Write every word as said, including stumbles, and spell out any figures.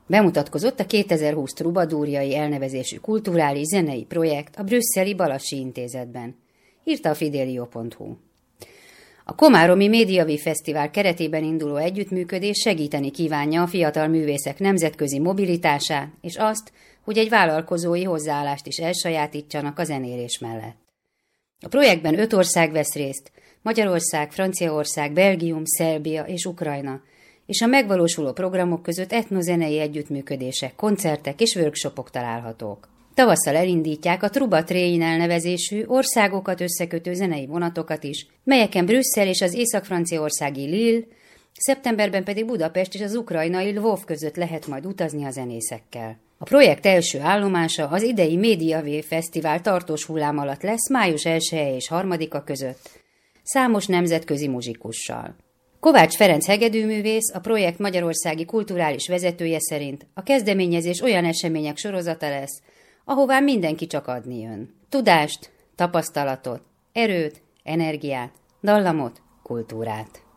Bemutatkozott a kétezer-húsz Trubadúrjai elnevezésű kulturális zenei projekt a brüsszeli Balassi Intézetben, írta a Fidelio pont hu. A Komáromi Médiavív Fesztivál keretében induló együttműködés segíteni kívánja a fiatal művészek nemzetközi mobilitását, és azt, hogy egy vállalkozói hozzáállást is elsajátítsanak a zenélés mellett. A projektben öt ország vesz részt, Magyarország, Franciaország, Belgium, Szerbia és Ukrajna, és a megvalósuló programok között etnozenei együttműködések, koncertek és workshopok találhatók. Tavasszal elindítják a Truba Train elnevezésű országokat összekötő zenei vonatokat is, melyeken Brüsszel és az észak-franciaországi Lille, szeptemberben pedig Budapest és az ukrajnai Lvov között lehet majd utazni a zenészekkel. A projekt első állomása az idei Médiavív Fesztivál tartós hullám alatt lesz május elseje és harmadika között, számos nemzetközi muzsikussal. Kovács Ferenc hegedűművész, a projekt magyarországi kulturális vezetője szerint a kezdeményezés olyan események sorozata lesz, ahová mindenki csak adni jön. Tudást, tapasztalatot, erőt, energiát, dallamot, kultúrát.